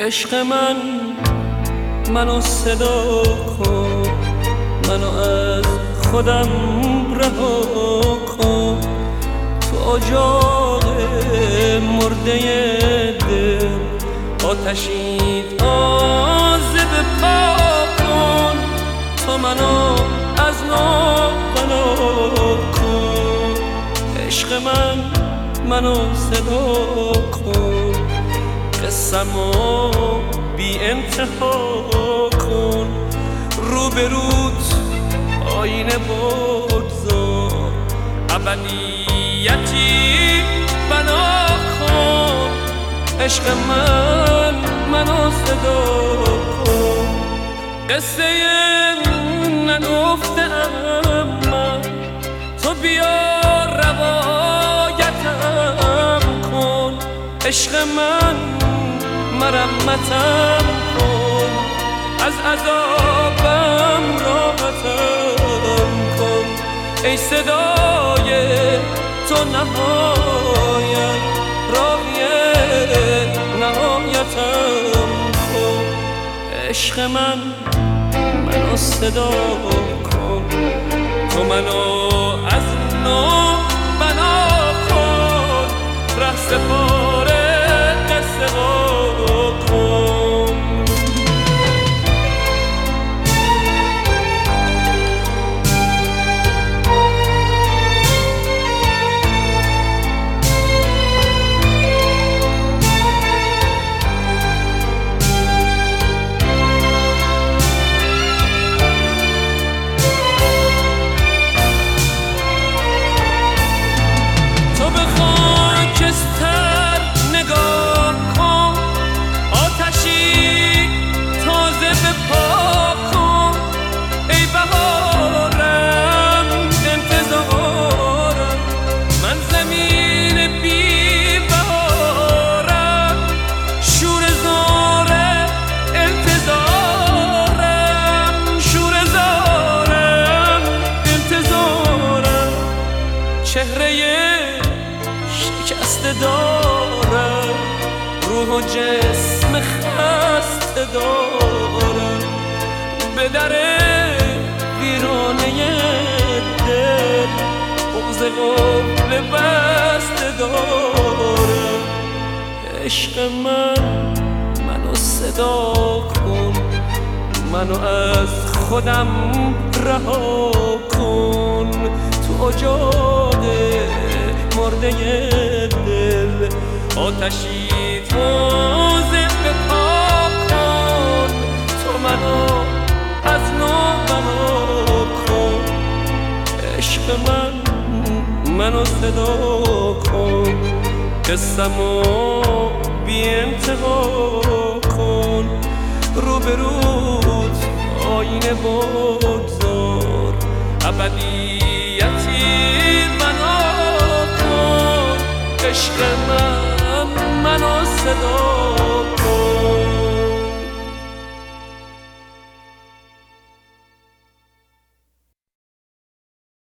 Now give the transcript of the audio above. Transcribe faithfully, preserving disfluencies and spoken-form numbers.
عشق من منو صدا کن، منو از خودم رها کن. تو اجاق مرده دل آتشی تازه بپا کن. تو منو از نو بنا کن. عشق من منو صدا کن، قصه‌مو بی انتها کن. رو به روت آینه بگذار، ابدیتی بنا کن. عشق من منو صدا کن. قصه نگفتم من، تو بیا روایتم کن. عشق من مرمتم کن، از عذابم راحتم کن. ای صدای تو نهایت، راهی نهایتم کن. عشق من منو صدا کن، تو منو از نو بنا کن. ره سپاره قصه کن. چهره شکسته دارم، روح و جسم خسته دارم. به در ویرانه دل بغض قفل بسته دارم. عشق من منو صدا کن، منو از خودم رها کن. تو اجاق مرده دل آتشی تازه بپا کن. تو منو از نو بنا کن. عشق من منو صدا کن، قصه‌مو بی انتها کن. رو به روت آینه بگذار، ابدیتی بنا کن. عشق من منو صدا